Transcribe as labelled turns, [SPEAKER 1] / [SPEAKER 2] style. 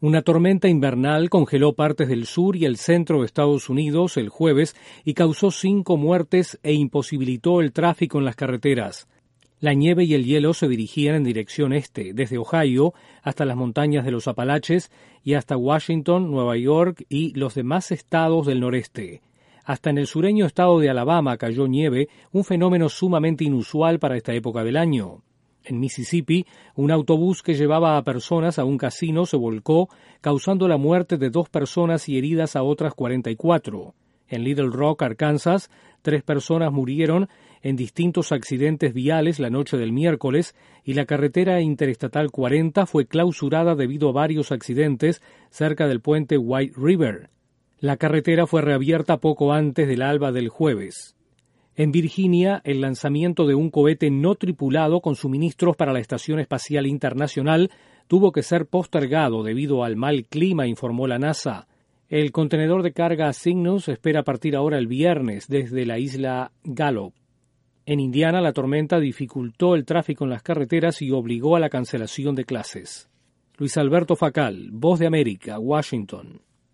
[SPEAKER 1] Una tormenta invernal congeló partes del sur y el centro de Estados Unidos el jueves y causó 5 muertes e imposibilitó el tráfico en las carreteras. La nieve y el hielo se dirigían en dirección este, desde Ohio hasta las montañas de los Apalaches y hasta Washington, Nueva York y los demás estados del noreste. Hasta en el sureño estado de Alabama cayó nieve, un fenómeno sumamente inusual para esta época del año. En Mississippi, un autobús que llevaba a personas a un casino se volcó, causando la muerte de 2 personas y heridas a otras 44. En Little Rock, Arkansas, 3 personas murieron en distintos accidentes viales la noche del miércoles y la carretera interestatal 40 fue clausurada debido a varios accidentes cerca del puente White River. La carretera fue reabierta poco antes del alba del jueves. En Virginia, el lanzamiento de un cohete no tripulado con suministros para la Estación Espacial Internacional tuvo que ser postergado debido al mal clima, informó la NASA. El contenedor de carga Cygnus espera partir ahora el viernes desde la isla Gallup. En Indiana, la tormenta dificultó el tráfico en las carreteras y obligó a la cancelación de clases. Luis Alberto Facal, Voz de América, Washington.